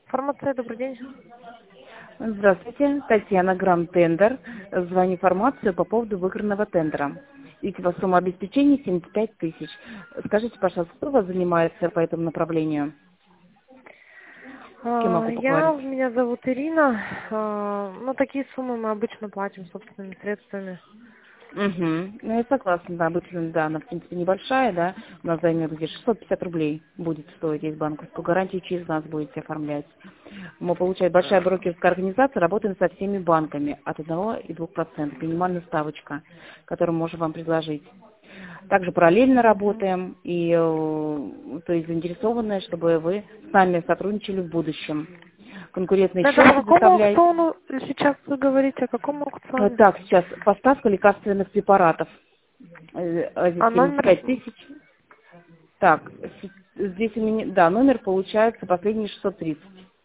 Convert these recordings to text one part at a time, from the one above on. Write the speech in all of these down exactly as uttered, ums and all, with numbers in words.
Фармация, добрый день. Здравствуйте, Татьяна, Гранд Тендер. Звоню информацию по поводу выигранного тендера. Видите, у вас сумма обеспечения семьдесят пять тысяч. Скажите, пожалуйста, кто у вас занимается по этому направлению? С кем А, могу Я, поговорить? меня зовут Ирина. А, Ну, такие суммы мы обычно платим собственными средствами. Угу. Ну, я согласна, да, обычно, да, она, в принципе, небольшая, да, у нас займет где шестьсот пятьдесят рублей будет стоить, есть банковскую гарантию, через нас будете оформлять. Мы, получаем большая брокерская организация, работаем со всеми банками от одного и двух процентов, минимальная ставочка, которую можем вам предложить. Также параллельно Мгм. работаем и, э, то есть, заинтересованы, чтобы вы с нами сотрудничали в будущем. Конкурентный Это по счет какому предоставляете. аукциону сейчас вы говорите? О каком Э, аукционе? Так, сейчас поставка лекарственных препаратов. Э, э, А семьдесят номер? пять тысяч. Так, с- здесь у меня, да, номер получается последний шестьсот тридцать.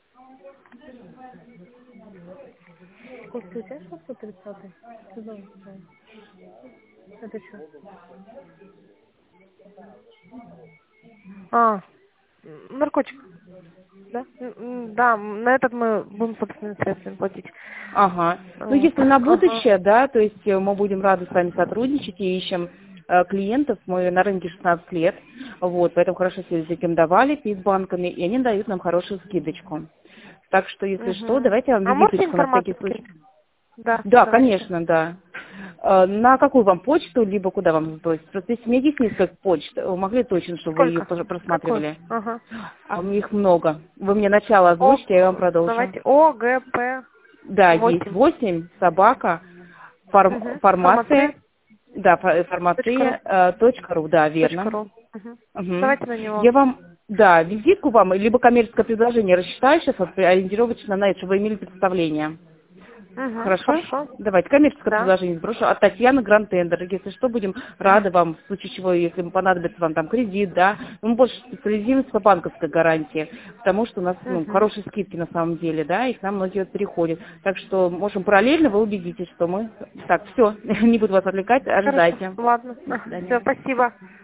Костя, у тебя шестьсот тридцатый? Что за аукцион? Это что? А, м, наркотик, да? М, м, Да, на этот мы будем собственными средствами платить. Ага. Ну, Вот. если на Ага. будущее, да, то есть э, мы будем рады с вами сотрудничать и ищем э, клиентов. Мы на рынке шестнадцать лет, вот, поэтому хорошо себя зарекомендовали перед банками, и они дают нам хорошую скидочку. Так что, если что, Угу. давайте я вам А можете визиточку на всякий информацию случай. скинуть? Да, Да, давайте. конечно, да. Э, На какую вам почту, либо куда вам запросить? Просто если у меня есть несколько почт, вы могли точно, чтобы вы ее Сколько? пос- Какой? просматривали? Ага. А у меня их много. Вы мне начало О, озвучите, я вам продолжу. давайте. О, Г, П, Да, есть восемь. восемь, собака, фарм- Угу. фармация, Фармация. да, фа- Точка ру. фармация, э, точка ру, да, Точка верно. ру. Угу. Мгм. Давайте на него. Я вам, да, визитку вам, либо коммерческое предложение рассчитаю сейчас вот, ориентировочно на это, чтобы вы имели представление. Угу. Хорошо? Хорошо. Давайте, коммерческое Да. предложение сброшу от Татьяны Гранд Тендер. Если что, будем рады вам, в случае чего, если понадобится вам там кредит, да. Мы больше специализируемся по банковской гарантии, потому что у нас ну, Угу. хорошие скидки на самом деле, да, и к нам многие вот переходят. Так что можем параллельно, вы убедитесь, что мы... Так, все, не буду вас отвлекать, Хорошо. ожидайте. Ладно. До Все, свидания. спасибо.